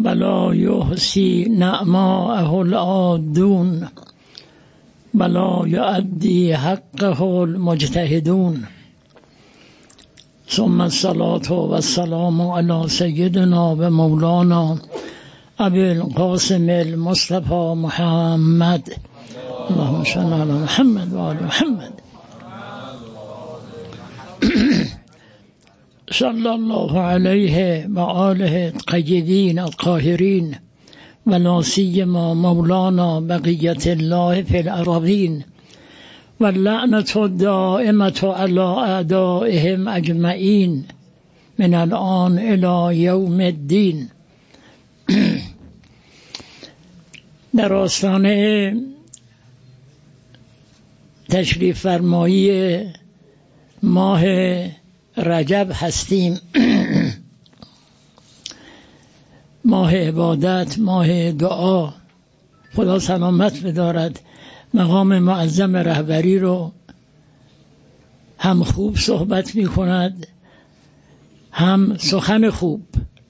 ولا یحصی نعماءه العادون ولا یؤدی حقه المجتهدون. ثم الصلاة والسلام على سيدنا و مولانا ابي القاسم المصطفى محمد. اللهم صل على محمد و آل محمد. صلی الله علیه و آله الطیبین الطاهرین و لا سیما مولانا بقیة الله فی الارضین و اللعنة الدائمة علی اعدائهم اجمعین من الان الی یوم الدین. در آستانه تشریف فرمایی ماه رجب هستیم. ماه عبادت، ماه دعا. خدا سلامت بدارد مقام معظم رهبری رو. هم خوب صحبت می کند، هم سخن خوب.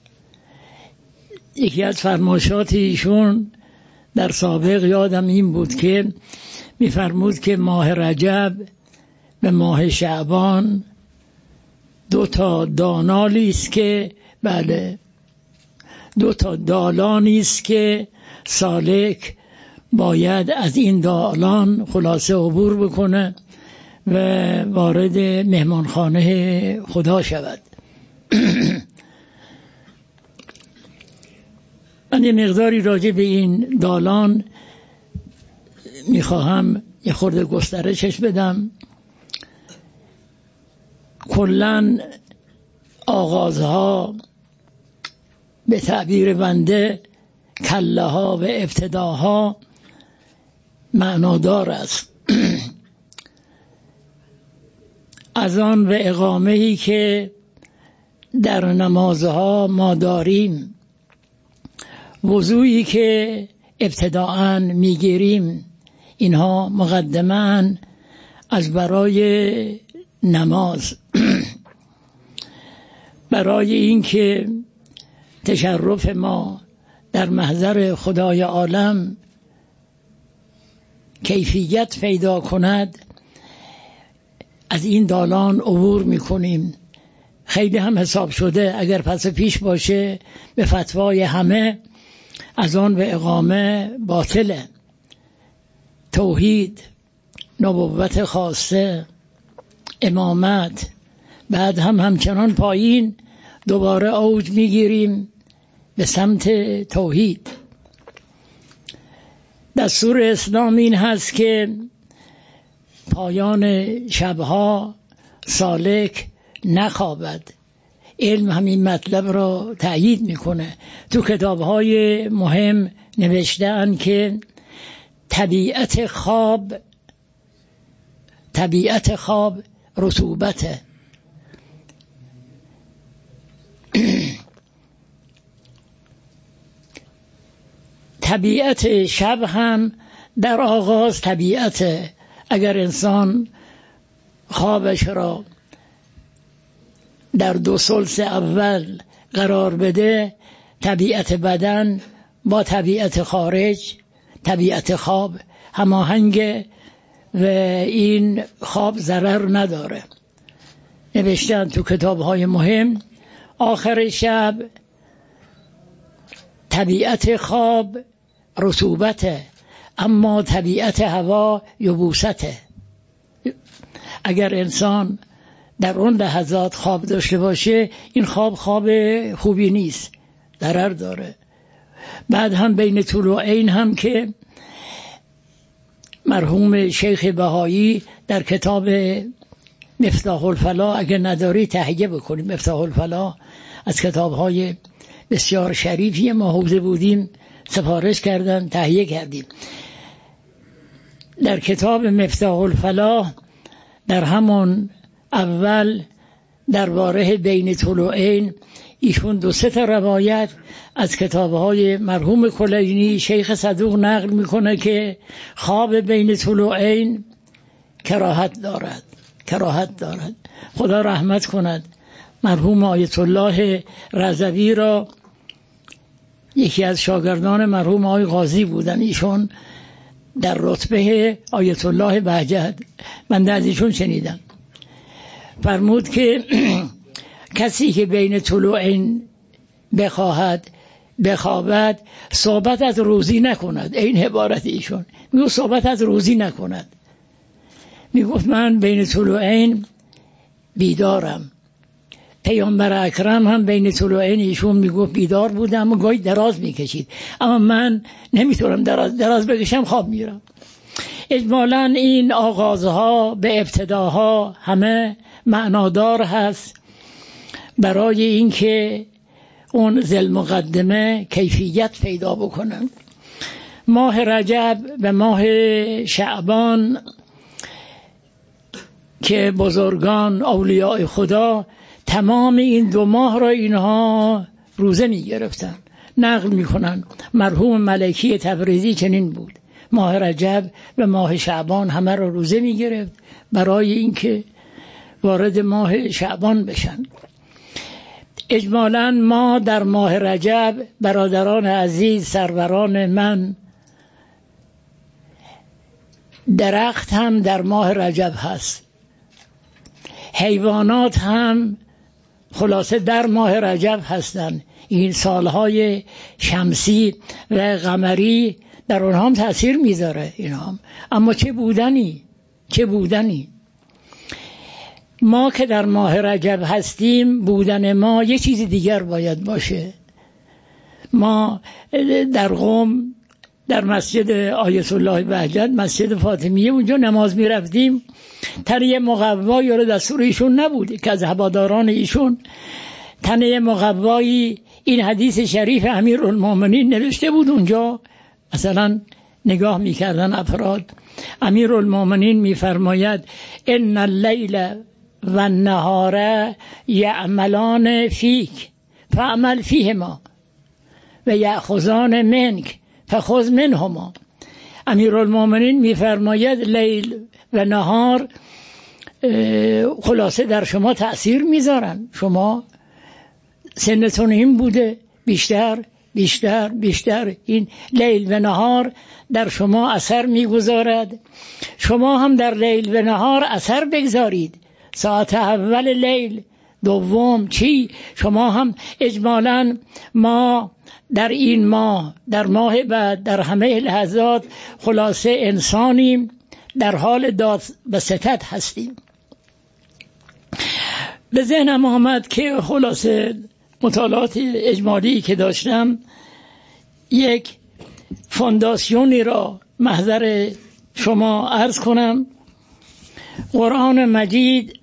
یکی از فرمایشات ایشون در سابق یادم این بود که می‌فرمود که ماه رجب به ماه شعبان دو تا دانالی است که دو تا دالانی است که سالک باید از این دالان خلاصه عبور بکنه و وارد مهمانخانه خدا شود. من یه مقداری راجع به این دالان میخواهم یه خورده گسترشش بدم. کلن آغازها به تعبیر بنده کله ها و ابتداها معنادار است. از آن و اقامه‌ای که در نمازها ما داریم، وضوئی که ابتداءً میگیریم، اینها مقدماً از برای نماز برای اینکه تشرف ما در محضر خدای عالم کیفیت پیدا کند، از این دالان عبور میکنیم. خیلی هم حساب شده، اگر پس پیش باشه به فتوای همه از آن و اقامه باطله. توحید، نبوت خاصه، امامت، بعد همچنان پایین دوباره اوج میگیریم به سمت توحید. دستور اسلام این هست که پایان شبها سالک نخوابد. علم همین مطلب را تأیید میکنه. تو کتابهای مهم نوشته‌اند که طبیعت خواب رطوبته. طبیعت شب هم در آغاز طبیعته. اگر انسان خوابش را در 2/3 اول قرار بده، طبیعت بدن با طبیعت خارج، طبیعت خواب هماهنگه و این خواب ضرر نداره. نوشتن تو کتاب‌های مهم آخر شب طبیعت خواب رطوبته، اما طبیعت هوا یبوسته. اگر انسان در اون لحظات خواب داشته باشه، این خواب خوبی نیست، ضرر داره. بعد هم بین طلوعین هم که مرحوم شیخ بهایی در کتاب مفتاح الفلاح، اگر نداری تهیه بکنیم، مفتاح الفلاح از کتاب‌های بسیار شریفی ما حوزه بودیم، سفارش کردن، تهیه کردیم. در کتاب مفتاح الفلاح در همون اول درباره بین طلوعین ایشون 2-3 روایت از کتاب‌های مرحوم کلینی شیخ صدوق نقل میکنه که خواب بین طلوعین کراهت دارد. خدا رحمت کند مرحوم آیت الله رضوی را یکی از شاگردان مرحوم آقای قاضی بودن، ایشون در رتبه آیت الله بهجت، من از ایشون شنیدم، فرمود که کسی که بین طلوعین بخواهد بخوابد صحبت از روزی نکند. این عبارت ایشون، میگفت صحبت از روزی نکند، میگفت من بین طلوعین بیدارم. پیامبر اکرم هم بین طلوعین ایشون میگفت بیدار بودم و گاهی دراز میکشید، اما من نمیتونم دراز بکشم، خواب میرم. اجمالاً این آغازها به ابتداها همه معنادار هست برای اینکه اون ذل مقدمه کیفیت پیدا بکنن. ماه رجب و ماه شعبان که بزرگان اولیاء خدا تمام این دو ماه را اینها روزه می گرفتن. نقل می کنن مرحوم ملکی تبریزی چنین بود، ماه رجب و ماه شعبان همه را روزه می گرفت برای اینکه وارد ماه شعبان بشن. اجمالاً ما در ماه رجب، برادران عزیز، سروران من، درخت هم در ماه رجب هست، حیوانات هم خلاصه در ماه رجب هستند. این سالهای شمسی و قمری در اونها هم تأثیر میذاره اینها. اما چه بودنی ما که در ماه رجب هستیم، بودن ما یه چیز دیگر باید باشه. ما در قم در مسجد آیت الله بهجت، مسجد فاطمیه، اونجا نماز می رفتیم، تنه مقوایی رو دستور ایشون نبود که از هواداران ایشون تنه مقوایی این حدیث شریف امیرالمومنین نوشته بود. اونجا مثلا نگاه می کردن افراد، امیرالمومنین می فرماید ان اللیل و النهار یعملان فیک فعمل فیهما و یأخذان منک فخذ منهما. امیرالمومنین میفرماید لیل و نهار خلاصه در شما تأثیر میذارن. شما سنتون این بوده، بیشتر این لیل و نهار در شما اثر میگذارد، شما هم در لیل و نهار اثر بگذارید. ساعت اول لیل، دوم چی؟ شما هم اجمالاً ما در این ماه، در ماه بعد، در همه لحظات خلاصه انسانیم در حال داد و ستد هستیم. به ذهنم آمد که خلاصه مطالعات اجمالی که داشتم یک فونداسیونی را محضر شما عرض کنم. قرآن مجید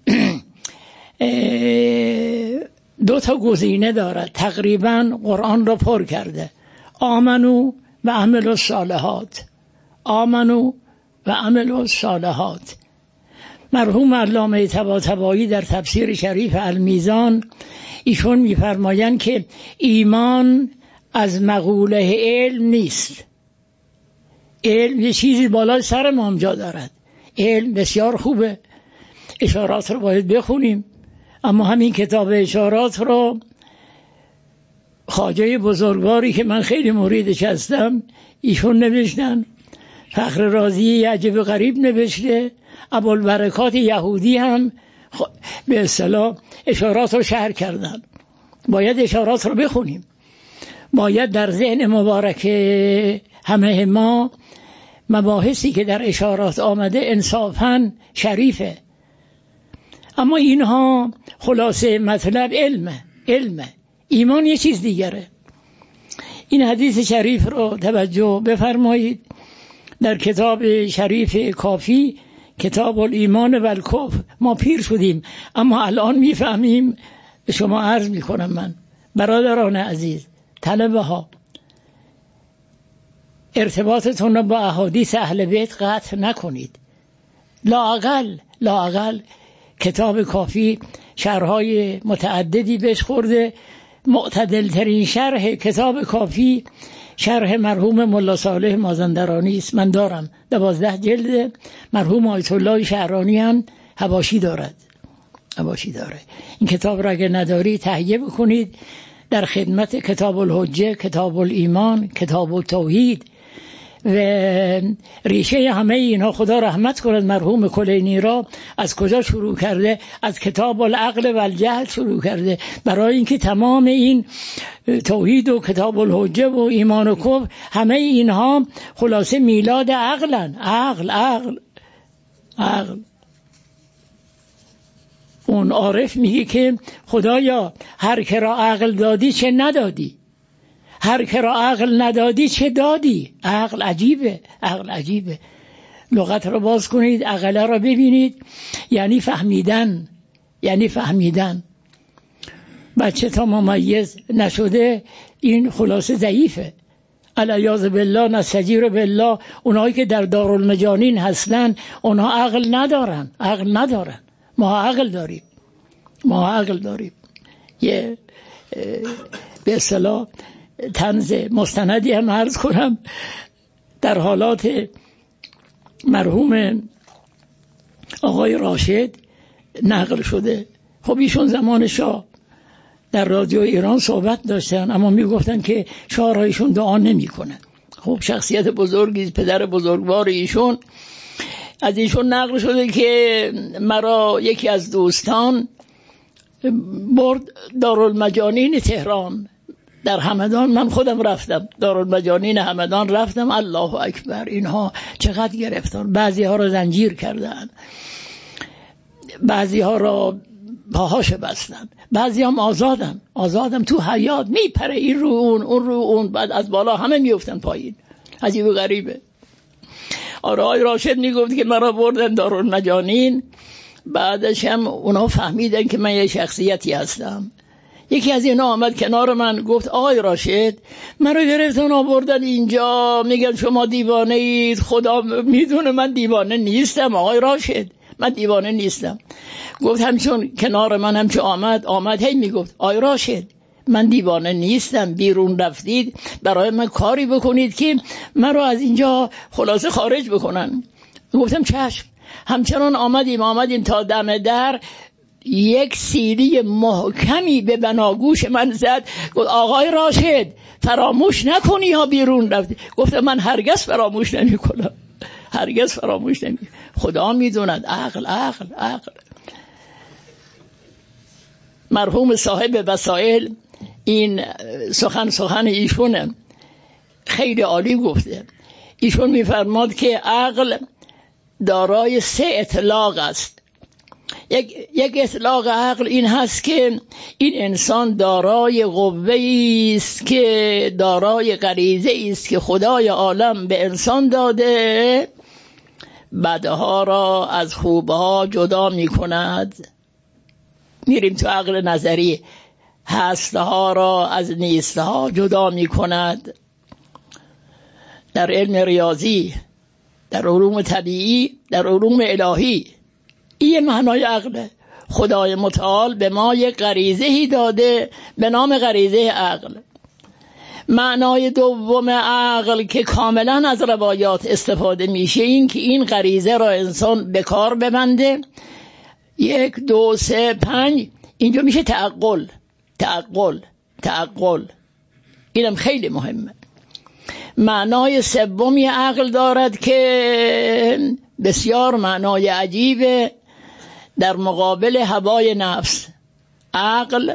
دو تا گزینه دارد، تقریبا قرآن را پر کرده: آمنو و عملوا الصالحات. آمنو و عملوا الصالحات. مرحوم علامه طباطبایی در تفسیر شریف المیزان ایشون می‌فرمایند که ایمان از مقوله علم نیست. علم یه چیزی بالای سر ما جا دارد. علم بسیار خوبه، اشارات رو باید بخونیم، اما همین کتاب اشارات رو خواجه بزرگواری که من خیلی مریدش هستم ایشون نوشتن، فخر رازی عجب غریب نوشته، ابوالبرکات یهودی هم به اصطلاح اشارات رو شرح کردن. باید اشارات رو بخونیم، باید در ذهن مبارک همه ما مباحثی که در اشارات آمده انصافاً شریفه. اما اینها خلاصه مطلب علمه. ایمان یه چیز دیگره. این حدیث شریف رو توجه بفرمایید. در کتاب شریف کافی، کتاب الایمان و الکفر، ما پیر شدیم اما الان میفهمیم. به شما عرض میکنم من، برادران عزیز، طلبه ها، ارتباطتون رو با احادیث اهل بیت قطع نکنید. لااقل کتاب کافی شرحهای متعددی بهش خورده. معتدل ترین شرح کتاب کافی شرح مرحوم ملا صالح مازندرانی است. من دارم 12 جلد. مرحوم آیت الله شعرانی هم حواشی داره. این کتاب را اگه نداری تهیه بکنید. در خدمت کتاب الحجه، کتاب الایمان، کتاب التوحید و ریشه همه اینها خدا رحمت کند مرحوم کلینی را از کجا شروع کرده؟ از کتاب العقل و الجهل شروع کرده، برای اینکه تمام این توحید و کتاب الحجه و ایمان و کفر همه اینها خلاصه میلاد عقلن. عقل. اون عارف میگه که خدایا هر که را عقل دادی چه ندادی، هر که را عقل ندادی چه دادی. عقل عجیبه. لغت را باز کنید، عقل را ببینید، یعنی فهمیدن. بچه تا ممیز نشده این خلاصه ضعیفه. علیاذ بالله نستجیر بالله. اونایی که در دارالمجانین هستن اونها عقل ندارن. ما عقل داریم. یه به اصطلاح طنز مستندی هم عرض کنم، در حالات مرحوم آقای راشد نقل شده. خب ایشون زمان شاه در رادیو ایران صحبت داشتن، اما میگفتن که شاه را ایشون دعا نمی کنن. خب شخصیت بزرگی، پدر بزرگوار ایشون، از ایشون نقل شده که مرا یکی از دوستان برد دارالمجانین تهران در همدان. من خودم رفتم دارالمجانین همدان، رفتم. الله اکبر، اینها چقدر گرفتار. بعضی ها را زنجیر کردن، بعضی ها را پاهاش بستن، بعضی هم آزادم تو حیات میپره، این رو اون، اون رو اون، بعد از بالا همه میفتن پایین. عجیب و غریبه. آقای راشد میگفت که مرا بردن دارالمجانین، بعدش هم اونا فهمیدن که من یه شخصیتی هستم. یکی از اینا آمد کنار من گفت آقای راشد مرا گرفتن آوردن اینجا، میگن شما دیوانه اید. خدا میدونه من دیوانه نیستم آقای راشد، من دیوانه نیستم. گفت همچون کنار من همچون آمد هی میگفت آقای راشد من دیوانه نیستم، بیرون رفتید برای من کاری بکنید که من رو از اینجا خلاصه خارج بکنن. گفتم چشم. همچنان آمدیم تا دم در، یک سیلی محکمی به بناگوش من زد، گفت آقای راشد فراموش نکنی یا بیرون رفتی. گفتم من هرگز فراموش نمی کنم. خدا میدوند. عقل. مرحوم صاحب وسائل این سخن ایشونه خیلی عالی گفته. ایشون میفرماد که عقل دارای 3 اطلاق است. یک اطلاق عقل این هست که این انسان دارای قوه‌ای است، که دارای غریزه است که خدای عالم به انسان داده، بدها را از خوبها جدا می کند. میریم تو عقل نظری، هستها را از نیستها جدا می کند. در علم ریاضی، در علوم طبیعی، در علوم الهی، این معنای عقله. خدای متعال به ما یک غریزه‌ای داده به نام غریزه عقل. معنای دوم عقل که کاملا از روایات استفاده میشه این که این غریزه را انسان به کار ببنده. 1 2 3 5 اینجا میشه تعقل. اینم خیلی مهمه. معنای سومی عقل دارد که بسیار معنای عجیبه در مقابل هوای نفس. عقل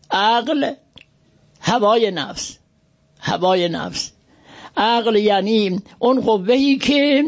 هوای نفس. عقل یعنی اون قوه‌ای که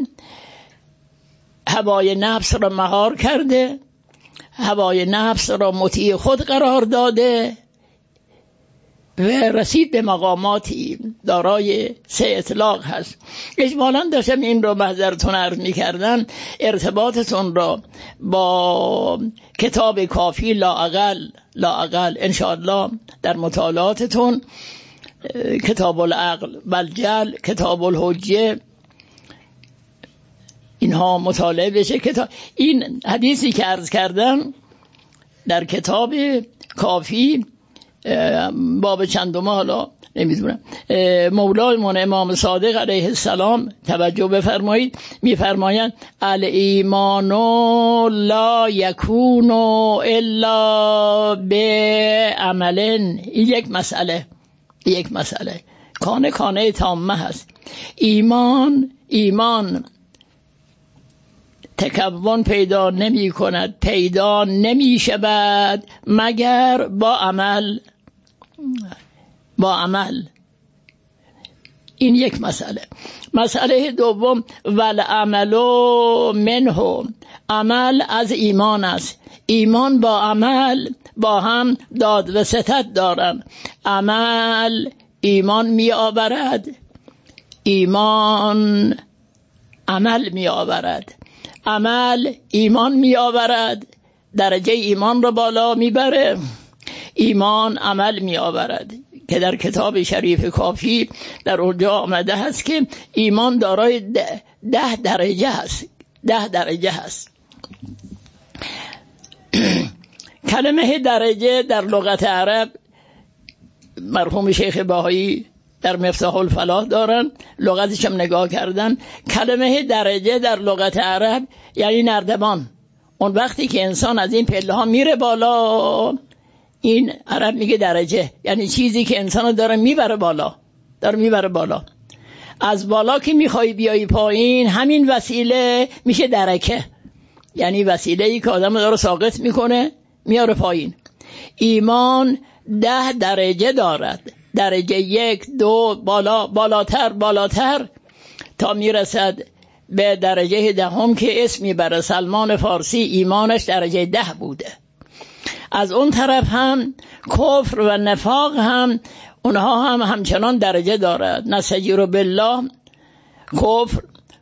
هوای نفس را مهار کرده، هوای نفس را مطیع خود قرار داده و رسید به مقاماتی دارای 3 اطلاق هست. اجمالا داشتم این رو محضرتون عرض می کردم، ارتباطتون را با کتاب کافی لااقل انشاءالله در مطالعاتتون کتاب العقل و الجهل، کتاب الحجه، اینها مطالعه بشه. این حدیثی که عرض کردم در کتاب کافی باب چندم حالا نمیدونم، مولایمون امام صادق علیه السلام توجه بفرمایید، میفرمایند الایمان لا یکون الا بعمل. این یک مسئله کانه تامه هست. ایمان تکون پیدا نمی کند، پیدا نمی شود مگر با عمل. این یک مسئله دوم والعمل منه، عمل از ایمان است. ایمان با عمل با هم داد و ستد دارن. ایمان می آورد، ایمان عمل می آورد، عمل ایمان می آورد، درجه ایمان رو بالا می بره، ایمان عمل می آورد که در کتاب شریف کافی در اونجا آمده هست که ایمان دارای 10 درجه هست. کلمه درجه در لغت عرب مرحوم شیخ بهایی در مفتاح الفلاح دارن، لغتش هم نگاه کردن. کلمه درجه در لغت عرب یعنی نردبان. اون وقتی که انسان از این پله ها میره بالا، این عرب میگه درجه، یعنی چیزی که انسان داره میبره بالا. از بالا که میخوای بیایی پایین، همین وسیله میشه درکه، یعنی وسیله‌ای که آدم داره ساقط میکنه میاره پایین. ایمان 10 درجه دارد، درجه 1 2 بالاتر تا میرسد به درجه 10 که اسمی بر سلمان فارسی ایمانش درجه 10 بوده. از اون طرف هم کفر و نفاق هم اونها هم همچنان درجه دارد. نستجیر بالله، کفر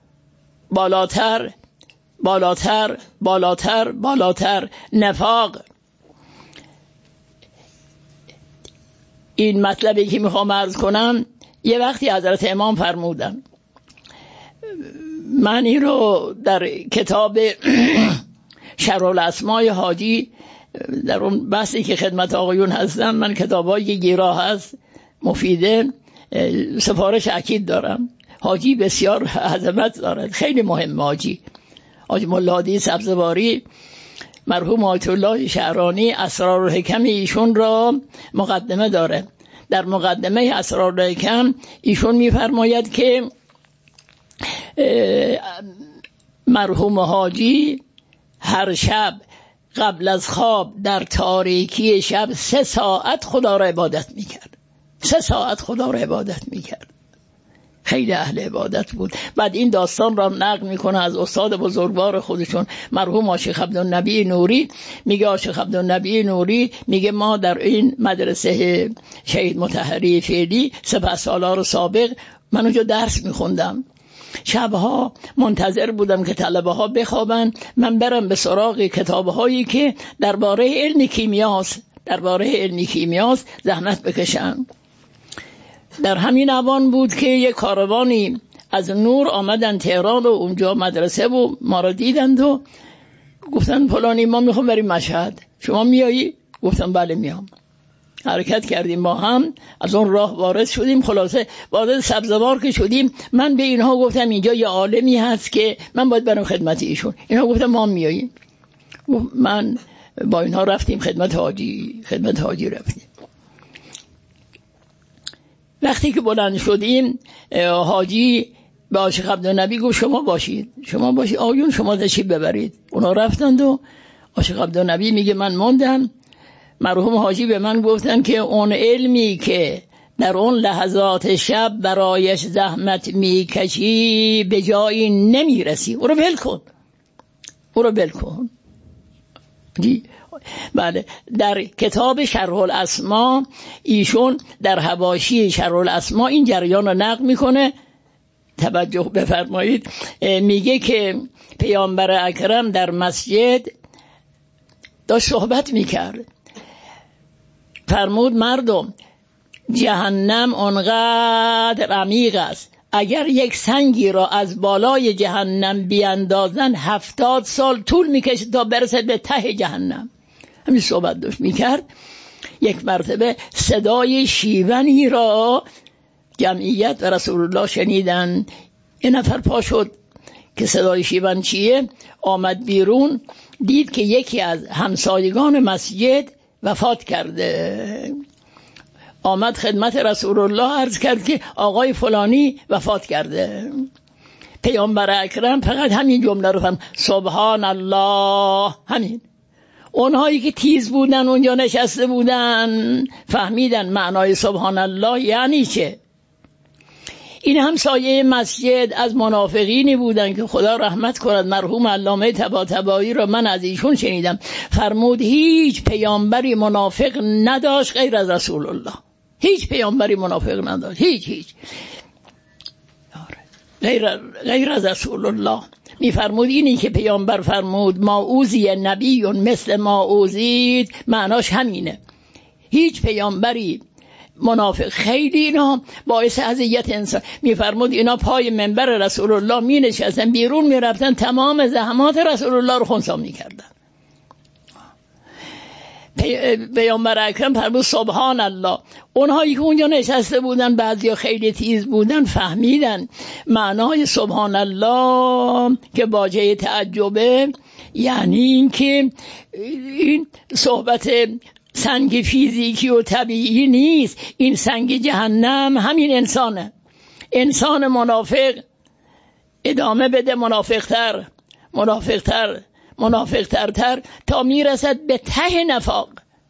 بالاتر، نفاق. این مطلبی که میخوام عرض کنم، یه وقتی حضرت امام فرمودن، من این رو در کتاب شرح الاسماء حاجی در اون بحثی که خدمت آقایون هستن، من کتابای گیرا هست مفیده، سفارش اکید دارم. حاجی بسیار عظمت دارد، خیلی مهم. حاجی ملادی سبزواری مرحوم آیت الله شعرانی اسرارالحکم ایشون را مقدمه داره. در مقدمه اسرارالحکم ایشون میفرماید که مرحوم حاجی هر شب قبل از خواب در تاریکی شب 3 ساعت خدا را عبادت میکرد. خیلی اهل عبادت بود. بعد این داستان را نقل میکنه از استاد بزرگوار خودشون مرحوم عاشق عبدالنبی نوری. میگه عاشق عبدالنبی نوری میگه ما در این مدرسه شهید مطهری فعلی سپهسالار سابق من اونجا درس میخوندم. شبها منتظر بودم که طلبه ها بخوابن، من برم به سراغ کتابهایی که درباره علم کیمیاست زحمت بکشم. در همین اوان بود که یک کاروانی از نور آمدن تهران و اونجا مدرسه و ما را دیدند و گفتن فلانی ما میخوام بریم مشهد، شما میایی؟ گفتم بله میام. حرکت کردیم با هم، از اون راه وارد شدیم. خلاصه وارد سبزوار که شدیم، من به اینها گفتم اینجا یه عالمی هست که من باید برم خدمت ایشون. اینها گفتم ما میاییم. من با اینها رفتیم خدمت حاجی رفتیم. وقتی که بلند شدیم، حاجی به عاشق عبدالنبی گفت شما باشید آقایون، شما تشریف ببرید. اونا رفتند و عاشق عبدالنبی میگه من موندم. مرحوم حاجی به من گفتن که اون علمی که در اون لحظات شب برایش زحمت میکشی به جایی نمیرسی، او رو ول کن. بله، در کتاب شرح الاسماء ایشون در حواشی شرح الاسماء این جریان رو نقل میکنه. توجه بفرمایید. میگه که پیامبر اکرم در مسجد داشت صحبت میکرد، فرمود مردم جهنم اونقدر عمیق است، اگر یک سنگی را از بالای جهنم بیاندازن 70 سال طول میکشه تا برسد به ته جهنم. همین صحبت داشت میکرد یک مرتبه صدای شیونی را جمعیت و رسول الله شنیدن. یه نفر پا شد که صدای شیون چیه، آمد بیرون، دید که یکی از همسایگان مسجد وفات کرده. آمد خدمت رسول الله عرض کرد که آقای فلانی وفات کرده. پیامبر اکرم فقط همین جمله رو فهم، سبحان الله. همین. اونهایی که تیز بودن اونجا نشسته بودن فهمیدن معنای سبحان الله یعنی چه. این همسایه مسجد از منافقینی بودن که خدا رحمت کند، مرحوم علامه طباطبایی را من از ایشون شنیدم، فرمود هیچ پیامبری منافق نداشت غیر از رسول الله. هیچ پیامبری منافق نداشت، هیچ غیر از رسول الله. میفرمود اینی که پیامبر فرمود ما اوذی نبی مثل ما اوذید، معناش همینه. هیچ پیامبری منافق، خیلی اینا باعث اذیت انسان. میفرمود اینا پای منبر رسول الله می نشستن، بیرون می رفتن، تمام زحمات رسول الله رو خنثی می کردن. پیامبر اکرم فرمود سبحان الله. اونهایی که اونجا نشسته بودن، بعضیا خیلی تیز بودن، فهمیدن معنای سبحان الله که واژه تعجبه، یعنی این که این صحبت سنگ فیزیکی و طبیعی نیست، این سنگ جهنم همین انسانه. انسان منافق ادامه بده، منافقتر تا میرسد به ته نفاق.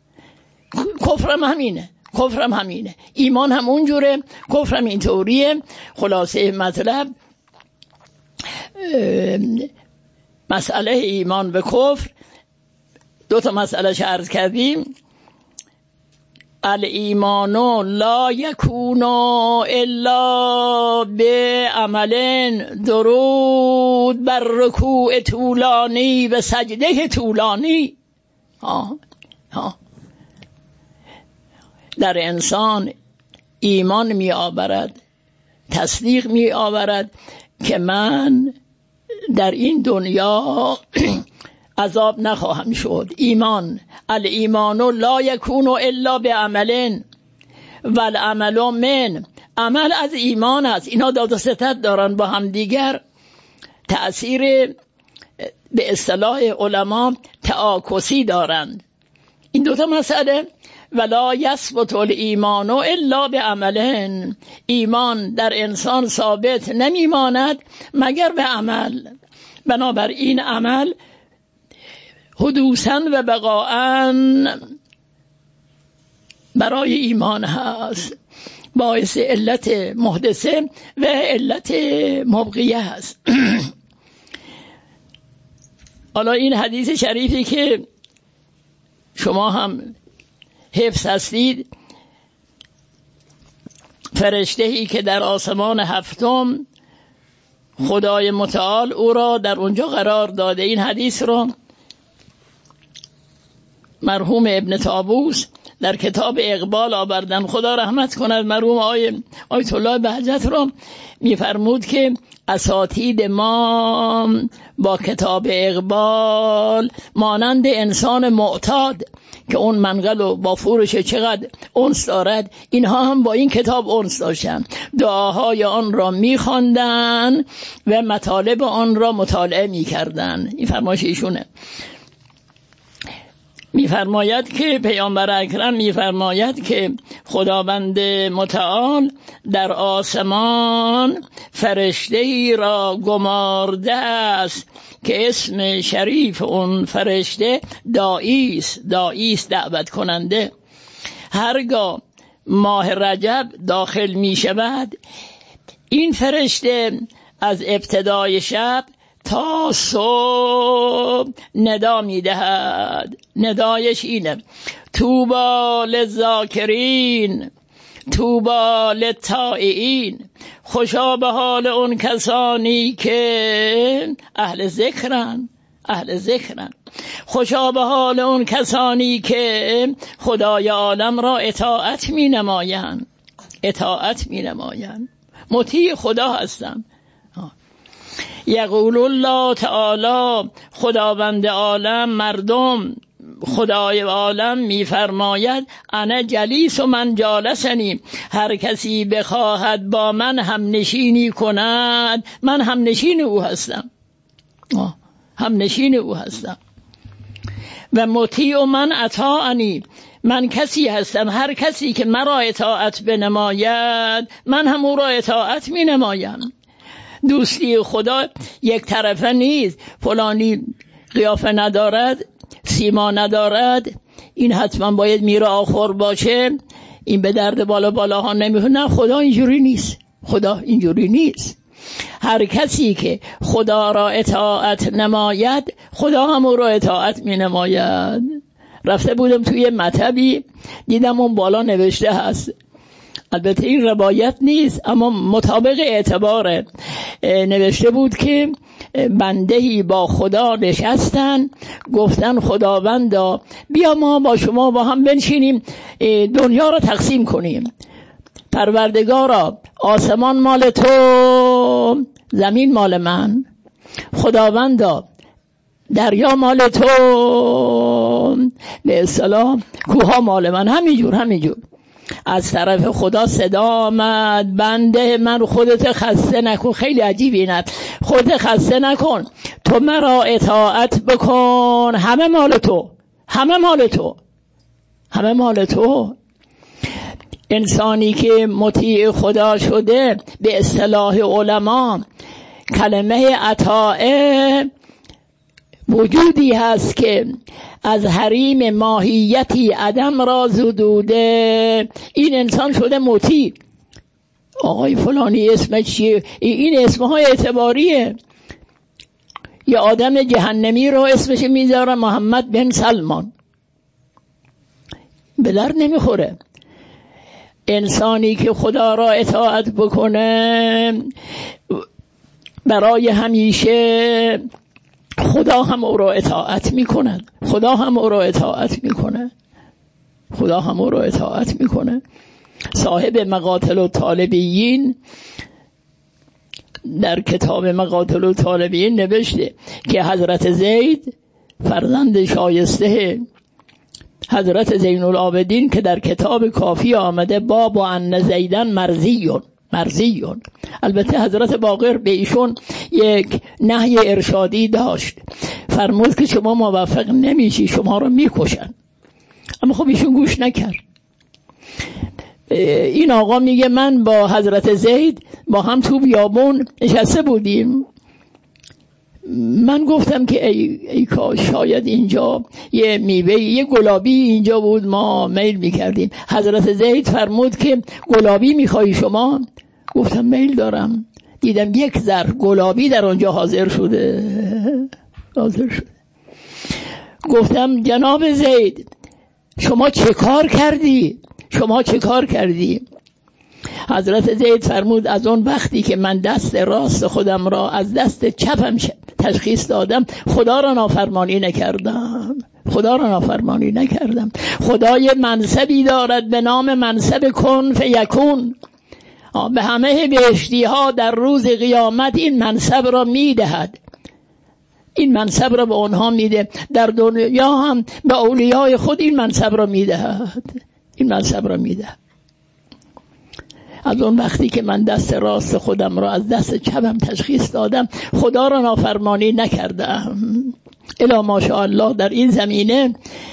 کفرم همینه، ایمان هم اونجوره، کفرم اینطوریه. خلاصه مطلب مسئله ایمان و کفر، دو تا مسئله عرض کردیم. الایمان لا یکون الا بعمل، درود بر رکوع طولانی و سجده طولانی. در انسان ایمان می آورد، تصدیق می آورد که من در این دنیا عذاب نخواهم شد. ایمان، الایمان لا یکون الا بعمل والعمل من، عمل از ایمان است. اینا داد و ستد دارن با هم دیگر، تأثیر به اصطلاح علما تعاکسی دارند. این دوتا مسئله. ولا یثبت الایمان الا بعمل، ایمان در انسان ثابت نمیماند مگر به عمل. بنابراین عمل حدوثاً و بقاءاً برای ایمان هست، باعث علت محدثه و علت مبقیه هست. حالا این حدیث شریفی که شما هم حفظ هستید، فرشته‌ای که در آسمان هفتم خدای متعال او را در اونجا قرار داده، این حدیث رو مرحوم ابن طاووس در کتاب اقبال آوردن. خدا رحمت کند مرحوم آیت الله بهجت رو. میفرمود که اساتید ما با کتاب اقبال مانند انسان معتاد که اون منقل و با فورش چقدر انس دارد، اینها هم با این کتاب انس داشتن، دعاهای آن را میخواندن و مطالب آن را مطالعه میکردن. این فرمایش ایشونه. میفرماید که پیامبر اکرم میفرماید که خداوند متعال در آسمان فرشته‌ای را گمارده است که اسم شریف اون فرشته داعی است، دعوت کننده. هرگاه ماه رجب داخل می شود، این فرشته از ابتدای شب تا صبح ندا می دهد. ندایش اینه: طوبی للذاکرین، طوبی للطائعین، خوشا به حال اون کسانی که اهل ذکرن، خوشا به حال اون کسانی که خدای عالم را اطاعت می نمایند، مطیع خدا هستند. یقول الله تعالی، خداوند عالم خدای عالم میفرماید انا جلیس و من جالسنی، هر کسی بخواهد با من هم نشینی کند من هم نشین او هستم، هم نشین او هستم. و مطیع من اطاعنی، من کسی هستم هر کسی که مرا اطاعت بنماید من هم او را اطاعت می نمایم. دوستی خدا یک طرفه نیست، فلانی قیافه ندارد، سیما ندارد، این حتما باید میره آخر باشه، این به درد بالا بالاها نمیخوره. نه، خدا اینجوری نیست، خدا اینجوری نیست. هر کسی که خدا را اطاعت نماید خدا هم او را اطاعت می نماید. رفته بودم توی مطبی دیدم اون بالا نوشته هست، البته این روایت نیست اما مطابق اعتبار نوشته بود که بندهی با خدا نشستن، گفتن خداوندا بیا ما با شما با هم بنشینیم دنیا را تقسیم کنیم. پروردگارا آسمان مال تو، زمین مال من. خداوندا دریا مال تو، به اصطلاح کوها مال من. همینجور از طرف خدا صدا آمد بنده من خودت خسته نکن. خیلی عجیب اینه، خودت خسته نکن، تو مرا اطاعت بکن، همه مال تو، همه مال تو، همه مال تو. انسانی که مطیع خدا شده به اصطلاح علما کلمه اطاعه وجودی هست که از حریم ماهیتی عدم را زدوده، این انسان شده مطیع. آقای فلانی اسمش چیه؟ این اسمهای اعتباریه. یه آدم جهنمی رو اسمش میذاره محمد بن سلمان، به در نمیخوره. انسانی که خدا را اطاعت بکنه برای همیشه خدا هم او را اطاعت میکنه، خدا هم او را اطاعت میکنه، خدا هم او را اطاعت میکنه. صاحب مقاتل الطالبین در کتاب مقاتل الطالبین نوشته که حضرت زید فرزند شایسته حضرت زین العابدین که در کتاب کافی آمده باب و ان زیدن مرضیون. البته حضرت باقر به ایشون یک نهی ارشادی داشت، فرمود که شما موفق نمیشی شما رو میکشن، اما خب ایشون گوش نکرد. این آقا میگه من با حضرت زید با هم تو بیابون نشسته بودیم، من گفتم که ای کاش شاید اینجا یه میوه یه گلابی اینجا بود ما میل میکردیم. حضرت زید فرمود که گلابی میخوایی شما؟ گفتم میل دارم. دیدم یک ذره گلابی در اونجا حاضر شده. گفتم جناب زید شما چه کار کردی؟ حضرت زید فرمود از اون وقتی که من دست راست خودم را از دست چپم تشخیص دادم خدا را نافرمانی نکردم. خدای منصبی دارد به نام منصب کن فیکون، به همه بهشتی ها در روز قیامت این منصب را میدهد، این منصب را به اونها میده، در دنیا هم به اولیای خود این منصب را میدهد. از اون وقتی که من دست راست خودم را از دست چپم تشخیص دادم خدا را نافرمانی نکردم. الا ماشاءالله در این زمینه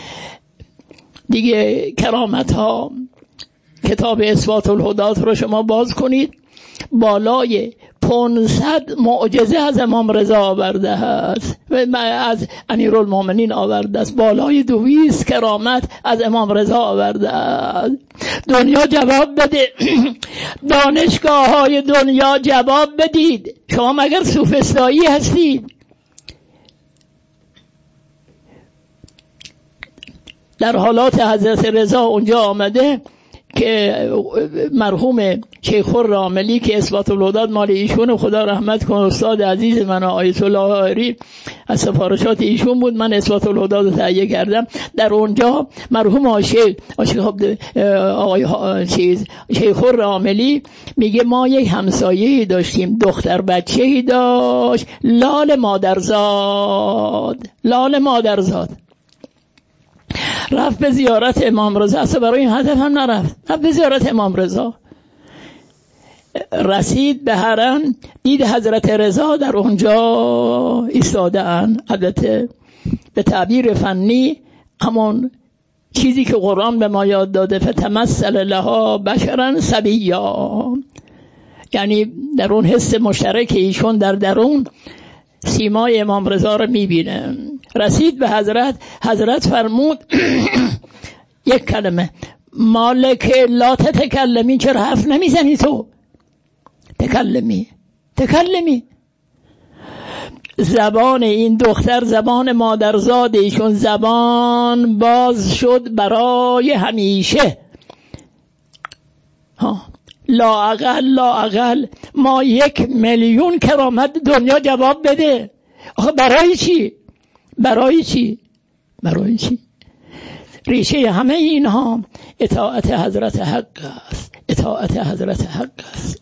دیگه کرامت ها، کتاب اثبات الهدات رو شما باز کنید، بالای 500 معجزه از امام رضا آورده است و از امیرالمومنین آورده است، بالای 200 کرامت از امام رضا آورده است. دنیا جواب بده، دانشگاه های دنیا جواب بدید، شما مگر سوفسطایی هستید؟ در حالات حضرت رضا اونجا آمده که مرحوم شیخ الراملی که اثبات الهدات مال ایشون، خدا رحمت کنه، استاد عزیز من آیت الله آری از سفارشات ایشون بود، من اثبات الهدات رو تهیه کردم. در اونجا مرحوم شیخ الراملی میگه ما یک همسایه‌ای داشتیم، دختر بچه‌ای داشت، لال مادرزاد. رفت به زیارت امام رضا، اصلا برای این هدف هم نرفت، رفت به زیارت امام رضا. رسید به حرم، دید حضرت رضا در اونجا ایستاده‌اند. البته به تعبیر فنی همون چیزی که قرآن به ما یاد داده، فتمثل لها بشرا سویا، یعنی در اون حس مشترک ایشون در درون سیمای امام رضا رو میبینه. رسید به حضرت فرمود یک کلمه، مالک لا تتکلمی، چرا حرف نمیزنی تو؟ تکلمی. زبان این دختر، زبان مادرزاد ایشون، زبان باز شد برای همیشه. لااقل ما 1,000,000 کرامت دنیا جواب بده. آخه برای چی؟ ریشه همه اینها اطاعت حضرت حق است.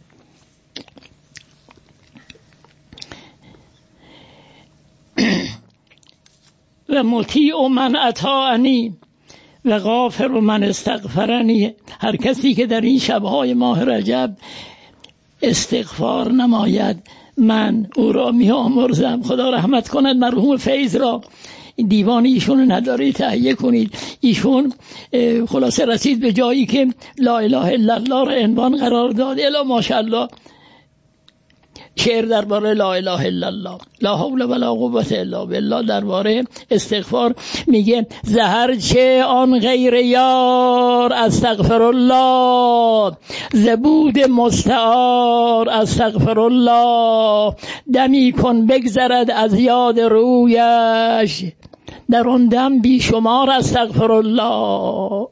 و مطیع من اطاعنی و غافر من استغفرنی. هر کسی که در این شبهای ماه رجب استغفار نماید، من او را می آمرزم. خدا رحمت کند مرحوم فیض را، دیوان ایشون نداری تهیه کنید. ایشون خلاصه رسید به جایی که لا اله الا الله را عنوان قرار داد. الا ماشاءالله شعر درباره لا اله الا الله، لا حول ولا قوة الا بالله، درباره استغفار میگه زهر چه آن غیر یار استغفر الله، زبود مستعار استغفر الله، دمی کن بگذرد از یاد رویش، در آن دم بیشمار استغفر الله.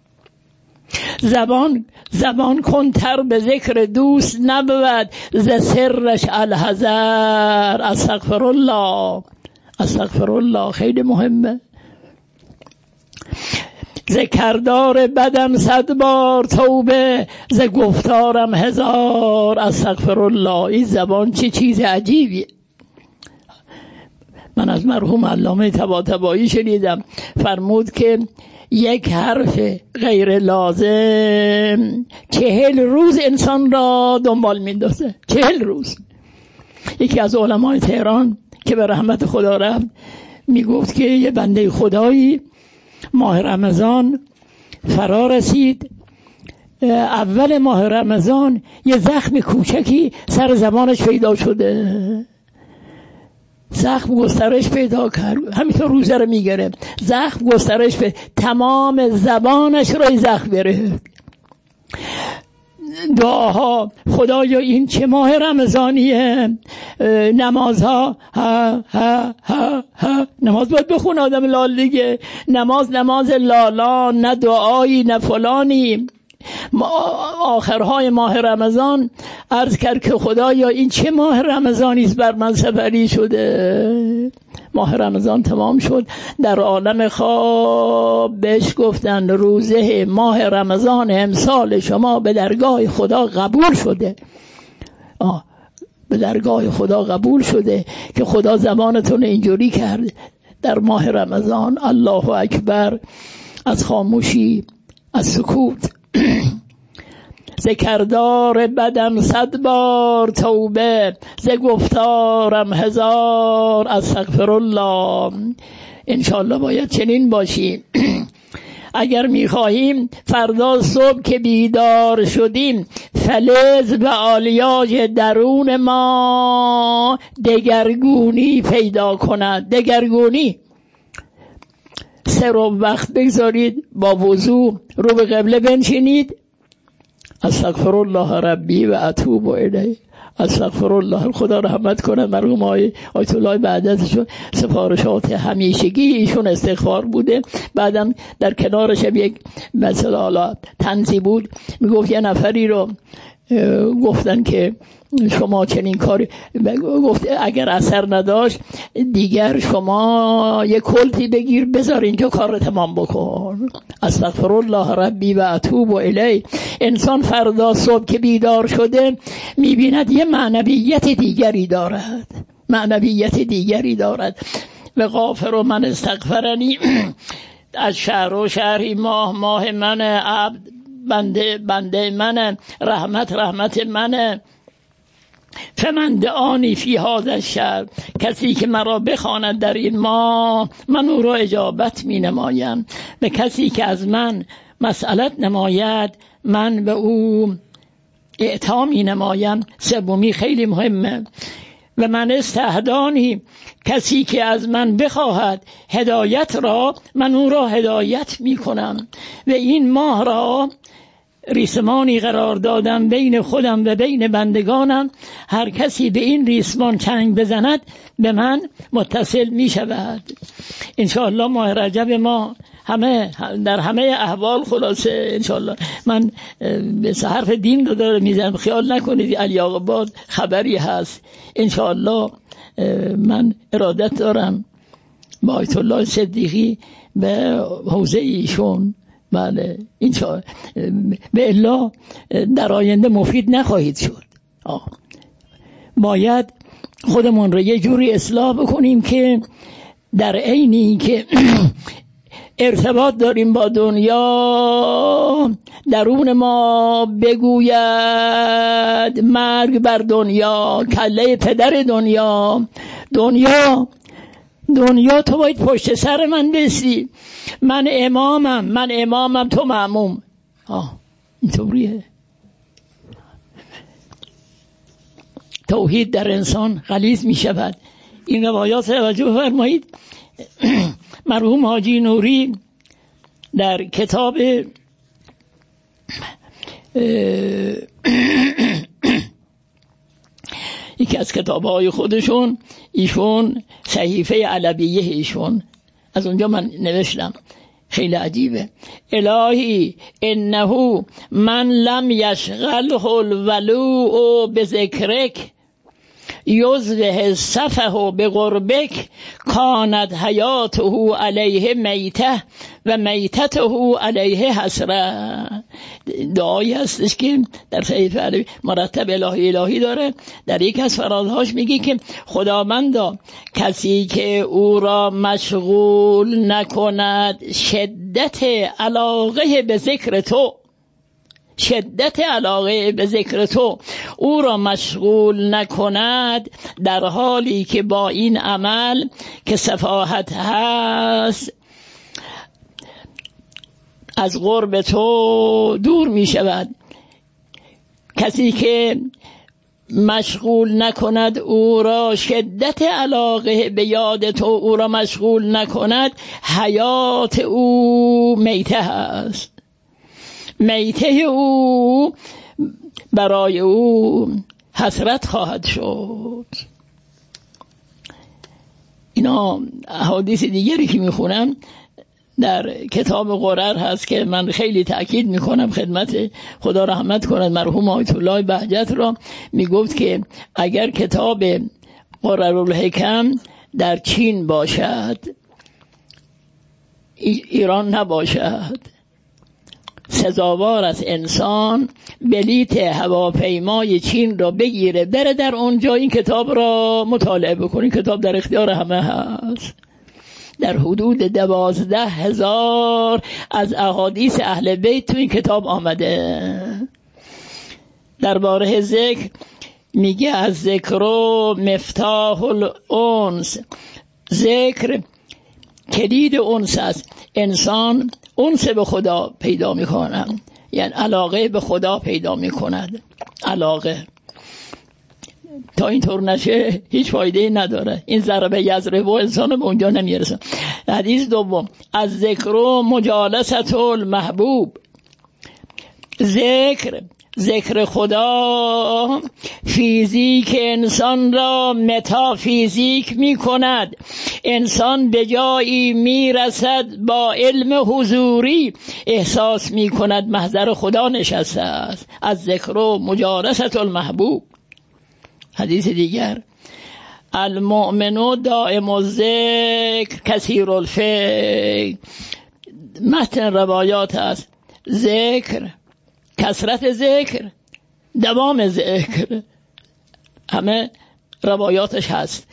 زبان کن تر به ذکر دوست نبود، ز سرش الحذر استغفر الله. خیلی مهمه. ز کردار بدم 100 بار توبه، ز گفتارم 1000 استغفر الله. این زبان چه چیز عجیبیه. من از مرحوم علامه طباطبایی شنیدم، فرمود که یک حرف غیر لازم 40 روز انسان را دنبال میندازه. 40 روز. یکی از علمای تهران که به رحمت خدا رفت میگفت که یه بنده خدایی ماه رمضان فرا رسید، اول ماه رمضان یه زخم کوچکی سر زبانش پیدا شده، زخم گسترش پیدا کرد، همینطور روزه رو میگیره، زخم گسترش پیدا، تمام زبانش رو زخم گرفت. دعاها خدایا این چه ماه رمضانیه، نمازها نماز باید بخونه آدم لال دیگه، نماز لالا، نه دعایی نه فلانی. آخرهای ماه رمضان عرض کرد که خدایا این چه ماه رمضانی است بر من سپری شده. ماه رمضان تمام شد، در عالم خواب بهش گفتن روزه ماه رمضان امسال شما به درگاه خدا قبول شده. به درگاه خدا قبول شده که خدا زبانتون اینجوری کرد در ماه رمضان. الله اکبر. از خاموشی، از سکوت. ز کردار بدم 100 بار توبه، ز گفتارم 1000 استغفر الله. انشالله باید چنین باشیم. اگر میخواهیم فردا صبح که بیدار شدیم فلز به عالیاژ درون ما دگرگونی پیدا کند. دگرگونی 3 وقت بگذارید، با وضو رو به قبله بنشینید، استغفر الله ربی و اتوب الیه، استغفر الله. خدا رحمت کنه مرحوم آیت الله بعدتشون سفارشات همیشگی ایشون استغفار بوده. بعدم در کنارش یک مثلا تنزی بود، میگفت یه نفری رو گفتن که شما چنین کاری، گفت اگر اثر نداشت دیگر شما یک کلتی بگیر بذار اینجا کار رو تمام بکن. استغفر الله ربی و اتوب الیه. انسان فردا صبح که بیدار شده میبیند یه معنویت دیگری دارد. و غافر من استغفرنی از شهر و شهری ماه منه، عبد بنده منه، رحمت منه. فمن دعانی فی هذا الشهر، کسی که مرا بخواند در این ماه من او را اجابت می نمایم، و کسی که از من مسئلت نماید من به او اعطا می نمایم. سومی خیلی مهمه، و من استهدانی، کسی که از من بخواهد هدایت را من او را هدایت می کنم، و این ماه را ریسمانی قرار دادم بین خودم و بین بندگانم، هر کسی به این ریسمان چنگ بزند به من متصل می شود. انشاءالله ماه رجب ما همه در همه احوال خلاصه انشاءالله من به حرف دین رو داره میزنم، خیال نکنید علی آقاباد خبری هست. انشاءالله من ارادت دارم با آیت الله صدیقی به حوزه ایشون، بله انشاءالله به الله در آینده مفید نخواهید شد. باید خودمون رو یه جوری اصلاح بکنیم که در عینی که ارتباط داریم با دنیا، درون ما بگوید مرگ بر دنیا، کله پدر دنیا تو باید پشت سر من بسی، من امامم تو مأموم. اینطوریه. توحید در انسان غلیظ می شود. این روایات توجه فرمایید. مرحوم حاجی نوری در کتاب یکی از کتاب‌های خودشون، ایشون صحیفه علویه ایشون، از اونجا من نوشتم، خیلی عجیبه. الهی انه من لم یشغله الولو بذکرک یزوه صفه بقربک کانت حیاته علیه میته و میتته علیه حسره. دعایی هستش که در صحیفه علوی مرتب الهی داره. در یک از فرازهاش میگه که خداوندا کسی که او را مشغول نکند شدت علاقه به ذکر تو او را مشغول نکند، در حالی که با این عمل که سفاهت هست از قرب تو دور می شود. کسی که مشغول نکند او را، شدت علاقه به یاد تو او را مشغول نکند، حیات او میته هست، میته او برای او حسرت خواهد شد. اینا احادیث دیگری که میخونم در کتاب قرر هست که من خیلی تأکید میکنم خدمت خدا رحمت کند مرحوم آیت الله بهجت را. میگفت که اگر کتاب قررالحکم در چین باشد، ایران نباشد، سزاوار است انسان بلیت هواپیمای چین را بگیره بره در اونجا این کتاب را مطالعه بکنه. کتاب در اختیار همه هست. در حدود 12,000 از احادیث اهل بیت تو این کتاب آمده. درباره ذکر میگه از ذکر و مفتاح الانس، ذکر کلید انس است. انسان انس به خدا پیدا میکنه، یعنی علاقه به خدا پیدا میکند. علاقه تا اینطور نشه هیچ فایده نداره. این ضربه یضرب و انسان به اونجا نمیرسه. حدیث دوم از ذکر و مجالست المحبوب، ذکر خدا فیزیک انسان را متافیزیک می کند. انسان به جایی می رسد با علم حضوری احساس می کند محضر خدا نشسته است. از ذکر و مجالست المحبوب. حدیث دیگر المؤمن دائم الذکر کثیر الفکر. متن روایات است. ذکر، کثرت ذکر، دوام ذکر، همه روایاتش هست.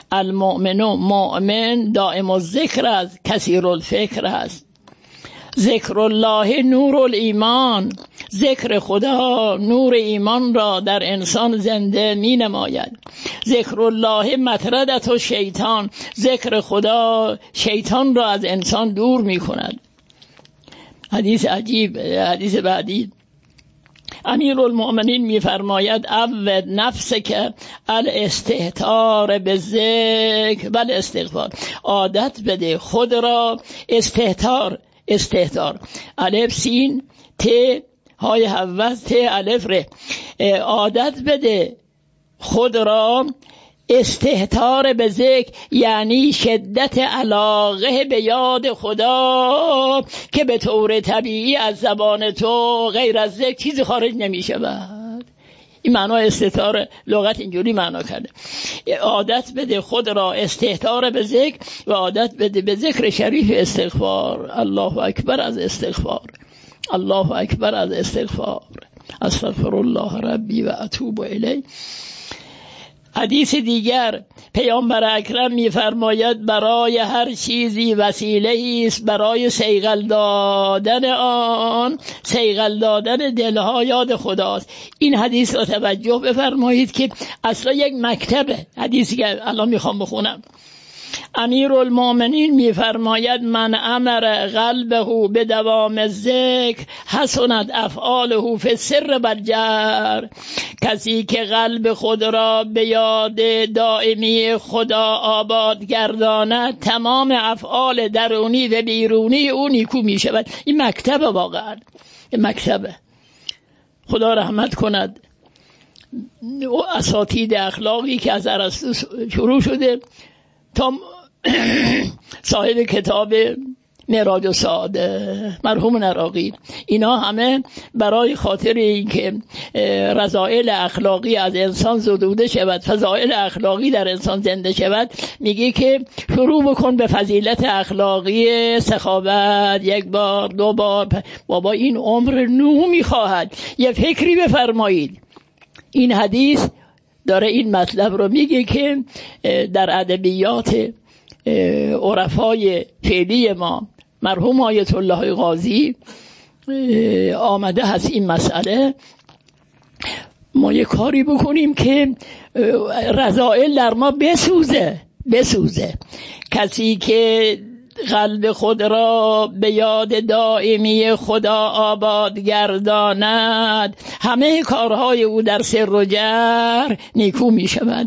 المؤمن مؤمن دائم الذکر است، کثیر الفکر است. ذکر الله نور الایمان، ذکر خدا نور ایمان را در انسان زنده می نماید. ذکر الله مطردت و شیطان، ذکر خدا شیطان را از انسان دور می کند. حدیث عجیب. حدیث بعدی امیر المؤمنین می فرماید عود نفسک الاستهتار بالذکر و الاستغفار، عادت بده خود را استهتار الف سین ت های حوض ت الف ر، عادت بده خود را استهتار به ذکر، یعنی شدت علاقه به یاد خدا که به طور طبیعی از زبان تو غیر از ذکر چیزی خارج نمی شود. این معنا استهتار لغت اینجوری معنا کرده. عادت بده خود را استهتار به ذکر و عادت بده به ذکر شریف استغفار. الله اکبر از استغفار، الله اکبر از استغفار. استغفر الله ربی و اتوب الیه. حدیث دیگر پیامبر اکرم می‌فرماید برای هر چیزی وسیله است برای صیقل دادن آن، صیقل دادن دلها یاد خداست. این حدیث را توجه بفرمایید که اصلا یک مکتبه. حدیثی که الان میخوام بخونم، امیر المؤمنین میفرماید من امر قلبه به دوام الذکر حسنت افعاله فی السر والجهر، کسی که قلب خود را به یاد دائمی خدا آباد گرداند تمام افعال درونی و بیرونی او نیکو می شود. این مکتبه، واقعا این مکتبه. خدا رحمت کند اساتید اخلاقی که از ارسطو شروع شده تا صاحب کتاب معراج السعاده مرحوم عراقی، اینا همه برای خاطر اینکه رذائل اخلاقی از انسان زدوده شود، فضائل اخلاقی در انسان زنده شود، میگه که شروع بکن به فضیلت اخلاقی سخاوت، یک بار دو بار. بابا این عمر نو میخواهد، یه فکری بفرمایید. این حدیث داره این مطلب رو میگه که در ادبیات عرفای فعلی ما مرحوم آیت الله قاضی آمده هست این مسئله. ما یه کاری بکنیم که رذائل در ما بسوزه. کسی که قلب خود را به یاد دائمی خدا آباد گرداند همه کارهای او در سر و جهر نیکو می شود.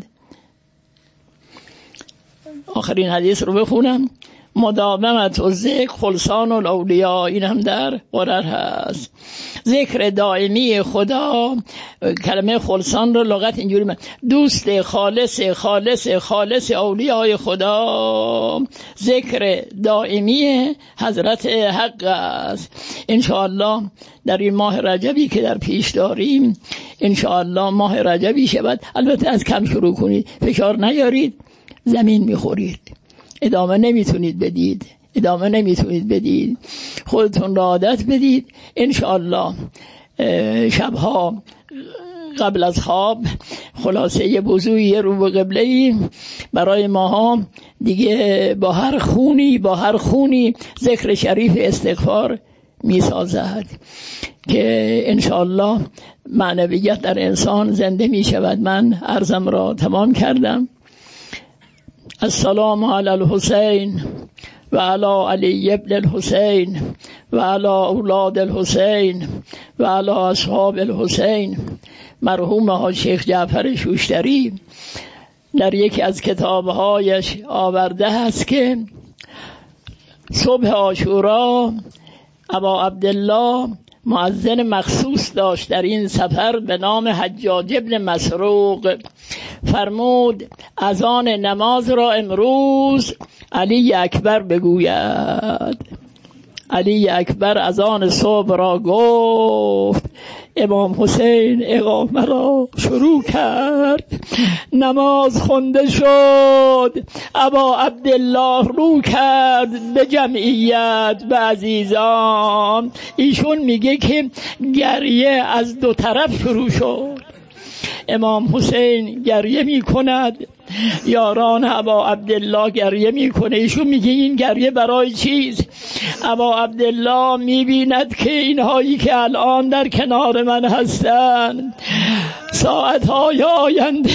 آخرین حدیث رو بخونم، مداومت و ذکر خلصان الاولیاء، این هم در قرآن هست. ذکر دائمی خدا، کلمه خلصان رو لغت اینجوری دوست خالص اولیاء خدا، ذکر دائمی حضرت حق است. انشاءالله در این ماه رجبی که در پیش داریم، انشاءالله ماه رجبی شود. البته از کم شروع کنید، فشار نیارید، زمین میخورید، ادامه نمیتونید بدید، خودتون را عادت بدید. انشاءالله شبها قبل از خواب خلاصه یه وضوئی رو به قبله برای ماها دیگه با هر خونی ذکر شریف استغفار میسازد که انشاءالله معنویت در انسان زنده می شود. من عرضم را تمام کردم. السلام علی الحسین و علی علی ابن الحسین و علی اولاد الحسین و علی اصحاب الحسین. مرحوم ها شیخ جعفر شوشتری در یکی از کتابهایش آورده است که صبح عاشورا ابا عبدالله مؤذن مخصوص داشت در این سفر به نام حجاج ابن مسروق. فرمود اذان نماز را امروز علی اکبر بگوید. علی اکبر اذان صبح را گفت، امام حسین اقامه را شروع کرد، نماز خونده شد، ابا عبدالله رو کرد به جمعیت، به عزیزان. ایشون میگه که گریه از دو طرف شروع شد. امام حسین گریه می کند، یاران ابا عبدالله گریه می کنه. ایشون میگه این گریه برای چیست؟ ابا عبدالله می بیند که اینهایی که الان در کنار من هستند ساعتهای آینده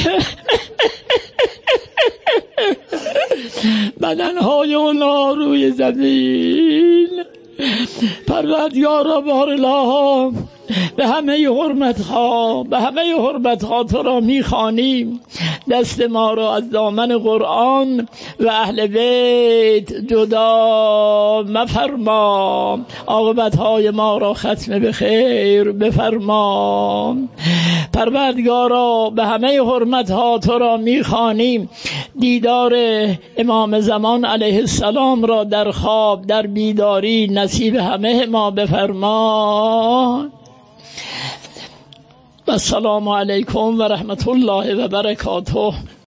بدنهای اونا روی زمین. پروردگارا بارالله به همه حرمتها تو را میخوانیم، دست ما را از دامن قرآن و اهل بیت جدا مفرما، عاقبتهای ما را ختم به خیر بفرما. پروردگارا به همه حرمتها تو را میخوانیم، دیدار امام زمان علیه السلام را در خواب در بیداری نصیب همه ما بفرما. السلام علیکم و رحمت الله و برکاته.